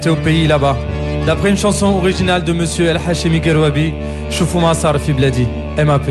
C'est au pays là-bas. D'après une chanson originale de Monsieur El Hachemi Gerwabi, Choufou Massar fi Bladi, MAP.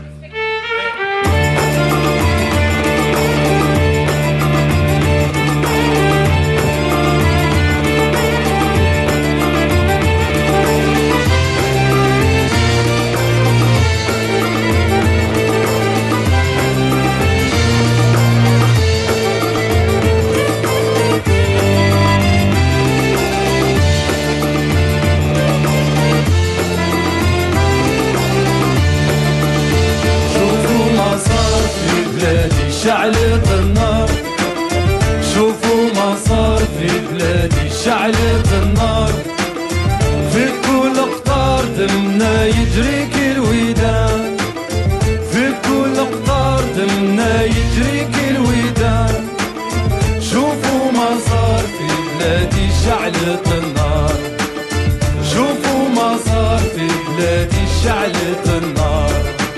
شعلة النار شوفوا ما صار في بلادي شعلة النار في كل قطار دمنا يجري كل ودان في كل قطار دمنا يجري كل ودان شوفوا ما صار في بلادي شعلة النار شوفوا ما صار في بلادي شعلة النار.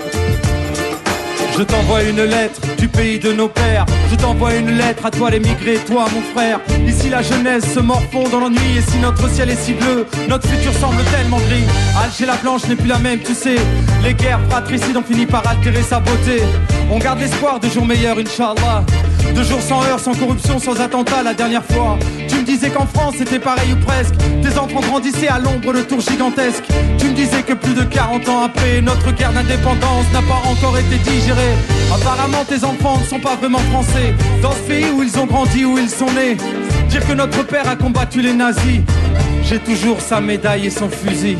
Je t'envoie une lettre du pays de nos pères. Je t'envoie une lettre à toi l'émigré, toi mon frère. Ici la jeunesse se morfond dans l'ennui. Et si notre ciel est si bleu, notre futur semble tellement gris. Alger la blanche n'est plus la même, tu sais. Les guerres fratricides ont fini par altérer sa beauté. On garde l'espoir de jours meilleurs, Inch'Allah. De jours sans heurts, sans corruption, sans attentat. La dernière fois, tu me disais qu'en France c'était pareil ou presque. Tes enfants grandissaient à l'ombre de tours gigantesques. Tu me disais que plus de 40 ans après, notre guerre d'indépendance n'a pas encore été digérée. Apparemment tes enfants ne sont pas vraiment français. Dans ce pays où ils ont grandi, où ils sont nés. Dire que notre père a combattu les nazis. J'ai toujours sa médaille et son fusil.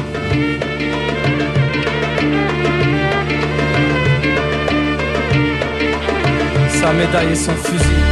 Sa médaille et son fusil.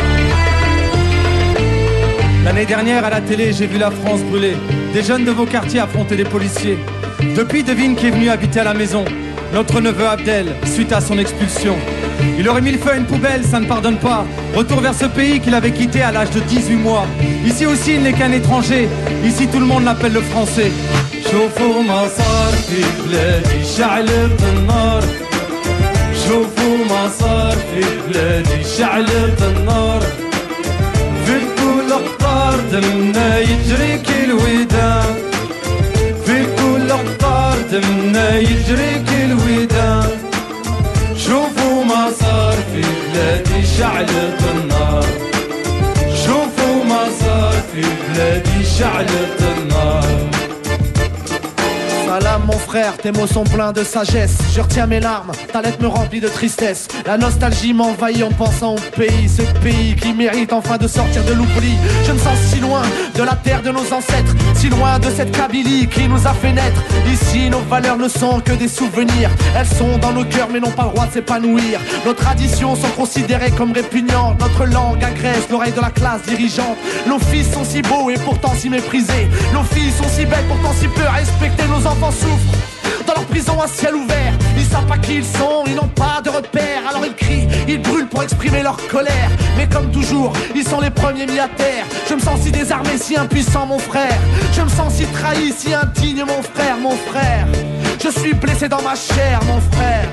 L'année dernière à la télé j'ai vu la France brûler. Des jeunes de vos quartiers affronter les policiers. Depuis devine qui est venu habiter à la maison. Notre neveu Abdel, suite à son expulsion. Il aurait mis le feu à une poubelle, ça ne pardonne pas. Retour vers ce pays qu'il avait quitté à l'âge de 18 mois. Ici aussi il n'est qu'un étranger. Ici tout le monde l'appelle le français. شوفوا ما صار في بلادي شعلة النار شوفوا ما صار في بلادي شعلة النار في كل قطار دمنا يجري كل ودان في كل قطار دمنا يجري كل ودان شوفوا ما صار في بلادي شعلة النار شوفوا ما صار في بلادي شعلة النار. Salam mon frère, tes mots sont pleins de sagesse. Je retiens mes larmes, ta lettre me remplit de tristesse. La nostalgie m'envahit en pensant au pays. Ce pays qui mérite enfin de sortir de l'oubli. Je me sens si loin de la terre de nos ancêtres, si loin de cette Kabylie qui nous a fait naître. Ici nos valeurs ne sont que des souvenirs. Elles sont dans nos cœurs mais n'ont pas le droit de s'épanouir. Nos traditions sont considérées comme répugnantes. Notre langue agresse l'oreille de la classe dirigeante. Nos fils sont si beaux et pourtant si méprisés. Nos filles sont si belles pourtant si peu respectées. Nos enfants souffrent dans leur prison à ciel ouvert. Ils savent pas qui ils sont, ils n'ont pas de repères. Alors ils crient, ils brûlent pour exprimer leur colère. Mais comme toujours, ils sont les premiers mis à terre. Je me sens si désarmé, si impuissant mon frère. Je me sens si trahi, si indigne mon frère, mon frère. Je suis blessé dans ma chair mon frère.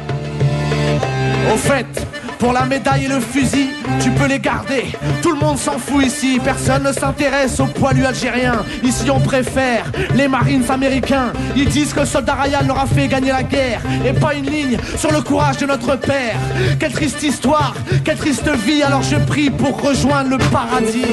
Au fait, pour la médaille et le fusil, tu peux les garder. Tout le monde s'en fout ici, personne ne s'intéresse aux poilus algériens. Ici on préfère les Marines américains. Ils disent que le soldat Ryan leur a fait gagner la guerre. Et pas une ligne sur le courage de notre père. Quelle triste histoire, quelle triste vie. Alors je prie pour rejoindre le paradis.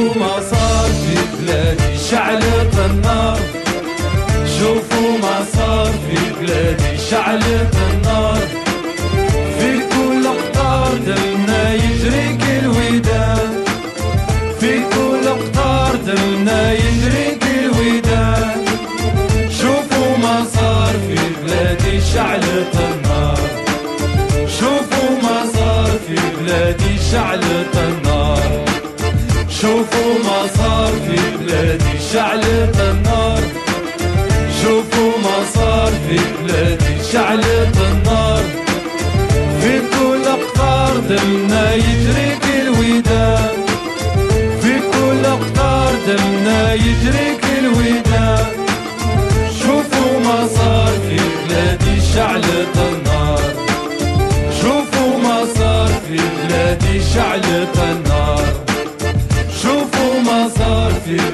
شوفوا ما صار في بلادي شعلة النار في كل قطار دمنا يجري كل ودان في كل قطار دمنا يجري كل ودان شوفوا ما صار في بلادي شعلة النار شوفوا ما صار في بلادي شعلة النار شوفوا ما صار في بلادي شعلة النار شوفوا ما صار في بلادي شعلة النار في كل قطار دمنا يجري كل ودان في كل قطار دمنا يجري كل ودان شوفوا ما صار في بلادي شعلة النار شوفوا ما صار في بلادي شعلة النار